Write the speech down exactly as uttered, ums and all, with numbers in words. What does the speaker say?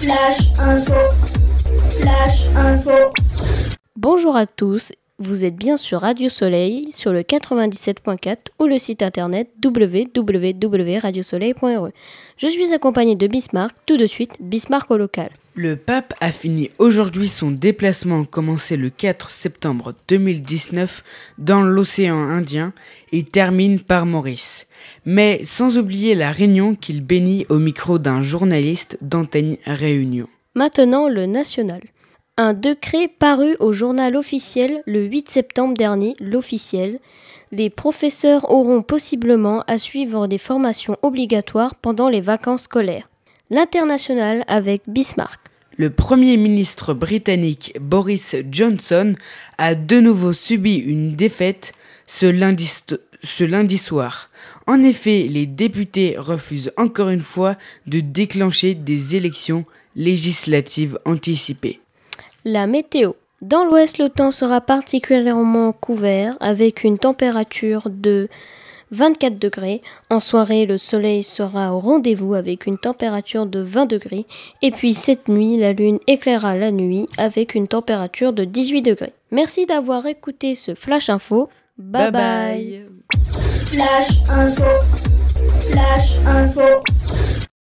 Flash info. Flash info. Bonjour à tous, vous êtes bien sur Radio Soleil sur le quatre-vingt-dix-sept point quatre ou le site internet w w w point radio soleil point r e. Je suis accompagnée de Bismarck, tout de suite Bismarck au local. Le pape a fini aujourd'hui son déplacement commencé le quatre septembre deux mille dix-neuf dans l'océan Indien et termine par Maurice. Mais sans oublier la Réunion qu'il bénit au micro d'un journaliste d'Antenne Réunion. Maintenant le national. Un décret paru au journal officiel le huit septembre dernier, l'officiel. Les professeurs auront possiblement à suivre des formations obligatoires pendant les vacances scolaires. L'international avec Bismarck. Le Premier ministre britannique Boris Johnson a de nouveau subi une défaite ce lundi, st- ce lundi soir. En effet, les députés refusent encore une fois de déclencher des élections législatives anticipées. La météo. Dans l'ouest, le temps sera particulièrement couvert avec une température de vingt-quatre degrés. En soirée, le soleil sera au rendez-vous avec une température de vingt degrés. Et puis cette nuit, la lune éclairera la nuit avec une température de dix-huit degrés. Merci d'avoir écouté ce Flash Info. Bye bye. bye. Flash info. Flash info.